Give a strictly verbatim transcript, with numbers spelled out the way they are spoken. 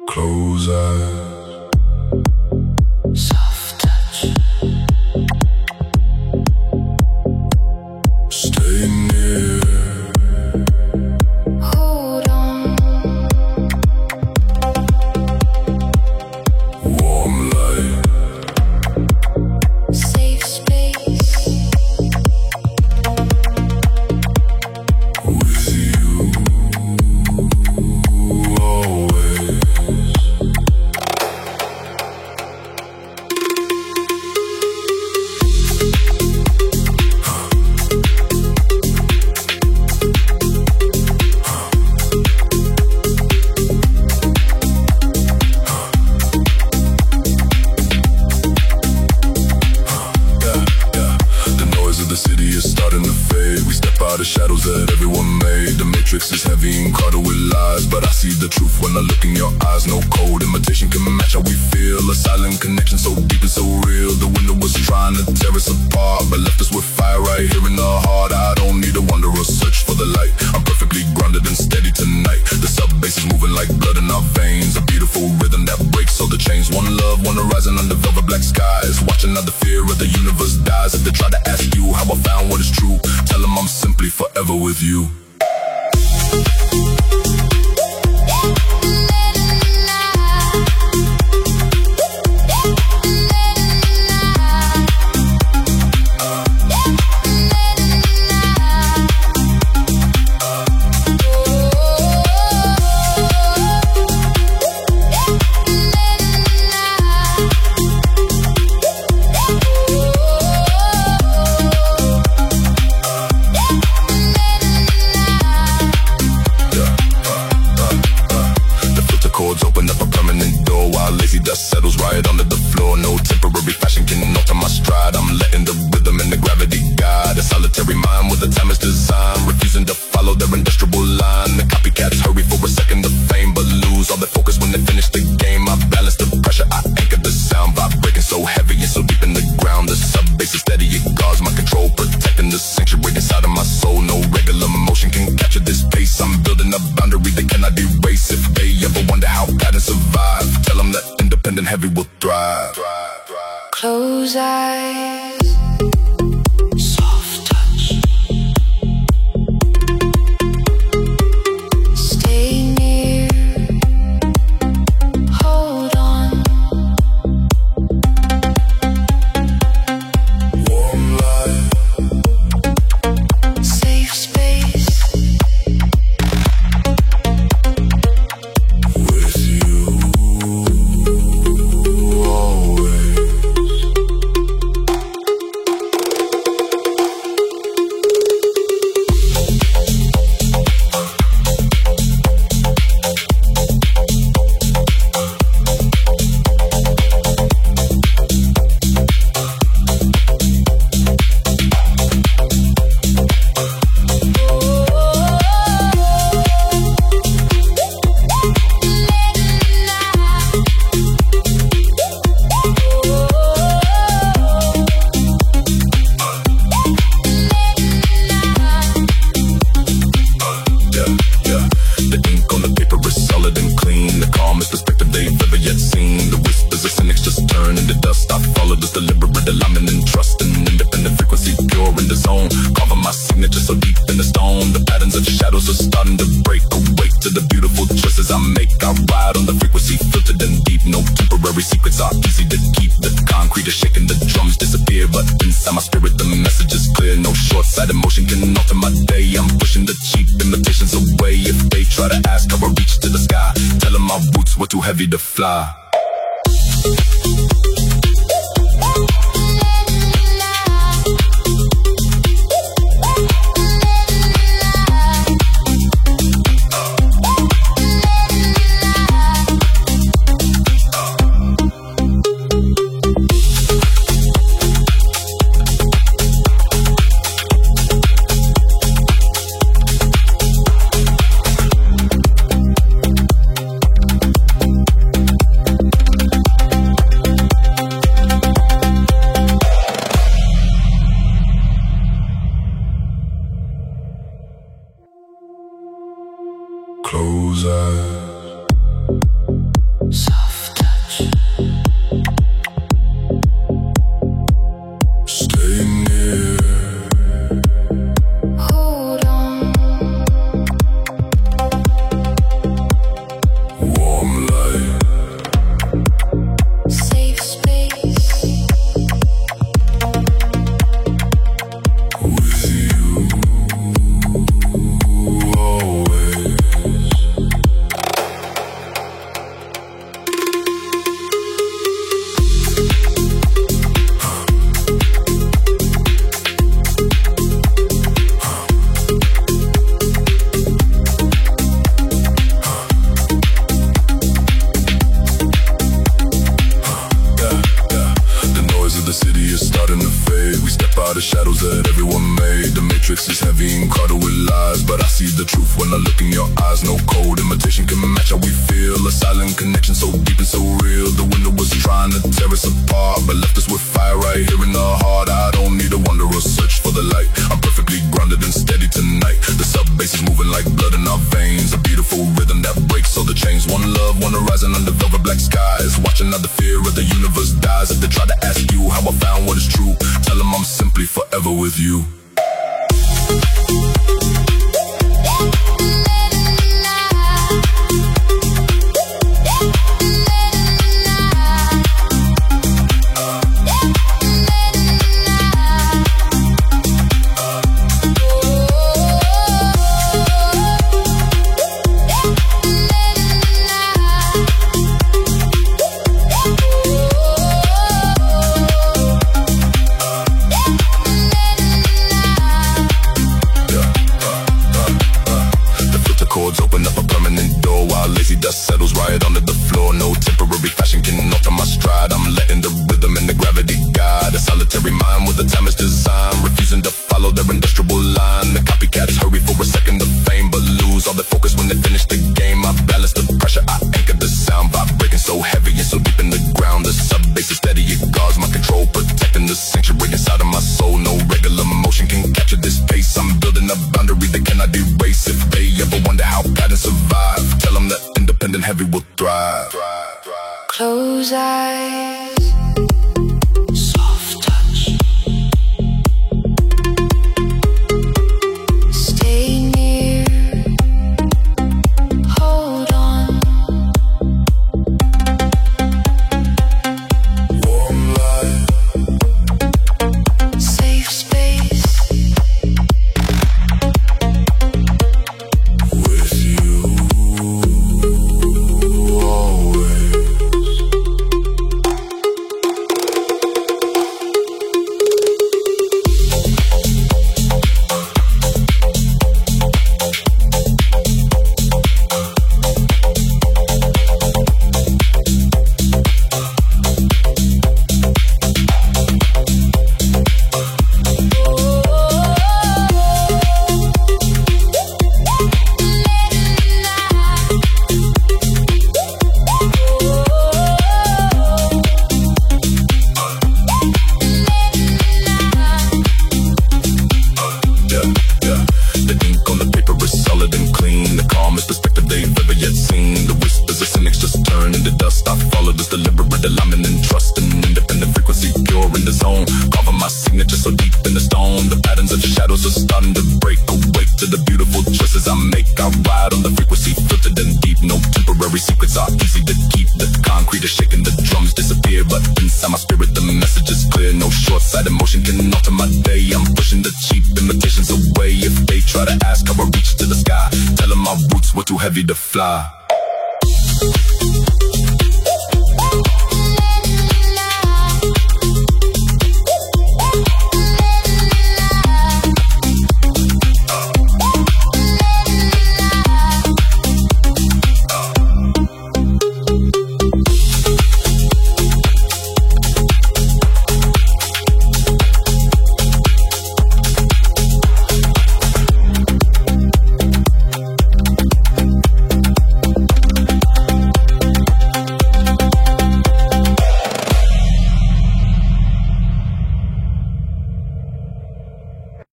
Close eyes, soft touch, stay near, hold on, warm light, safe space, with you always. The city is starting to fade. We step out of shadows that everyone made. The matrix is heavy and crowded with lies, but I see the truth when I look in your eyes. No cold imitation can match how we feel. A silent connection so deep and so real. The window was trying to tear us apart, but left us with fire right here in the heart. I don't need to wander or search for the light. I'm perfectly grounded and steady tonight. The sub bass is moving like blood in our veins. A beautiful rhythm that breaks all the chains. One love, one horizon under velvet black skies. Watching out the fear of the universe dies. If they try to ask you how I found what is true, tell them I'm simply forever with you. Open up a permanent door while lazy dust settles right under the floor. No temporary fashion can alter my stride. I'm letting the rhythm and the gravity guide. A solitary mind with a timeless design, refusing to follow their industrial line. The copycats hurry for a second of fame, but lose all their focus when they finish the game. I balance the pressure, I anchor the sound, vibrating so heavy and so deep in the ground. The sub bass is steady, it guards my control, protecting the sanctuary inside of my soul. No regular motion can capture this pace. I'm building a boundary they cannot erase. If they ever wonder how patterns survive, tell them that independent heavy will thrive. close eyes, soft touch, stay near, hold on, Warm light, safe space, with you always. Deliberate alignment and trust and independent frequency, pure in the zone. Carving my signature so deep in the stone. The patterns of shadows are starting to break. Awake to the beautiful choices I make. I ride on the frequency, filtered and deep. No temporary secrets are easy to keep. The concrete is shaking, the drums disappear, but inside my spirit the message is clear. No short-sighted motion can alter my day. I'm pushing the cheap imitations away. If they try to ask how I reach to the sky, tell them my roots were too heavy to fly. Close eyes, heavy and crowded with lies, but I see the truth when I look in your eyes. No cold imitation can match how we feel. A silent connection so deep and so real. The window was trying to tear us apart, but left us with fire right here in the heart. I don't need to wonder or search for the light. I'm perfectly grounded and steady tonight. The sub bass is moving like blood in our veins. A beautiful rhythm that breaks all the chains. One love, one horizon under velvet black skies. Watching how the fear of the universe dies. If they try to ask you how I found what is true, tell them I'm simply forever with you. Open up a permanent door while lazy dust settles right onto the floor. No temporary fashion can alter my stride. I'm letting the rhythm and the gravity guide. A solitary mind with a timeless design, refusing to follow their industrial line. The copycats hurry for a second of fame, but lose all their focus when they finish the game. I balance the pressure, I anchor the sound, vibrating so heavy and so deep in the ground. The sub bass is steady, it guards my control, protecting the sanctuary inside of my soul. No regular motion can capture this pace. I'm building a boundary they cannot erase. If they ever wonder how patterns survive, tell them that independent heavy will thrive. Close eyes, soft touch. Stay near, hold on. Warm light, Safe space. with you always. Deliberate alignment and trust and independent frequency, pure in the zone. Carving my signature so deep in the stone. The patterns of the shadows are starting to break. Awake to the beautiful choices I make. I ride on the frequency, filtered and deep. No temporary secrets are easy to keep. The concrete is shaking, the drums disappear, but inside my spirit the message is clear. No short-sighted motion can alter my day. I'm pushing the cheap imitations away. If they try to ask how I reach to the sky, tell them my roots were too heavy to fly.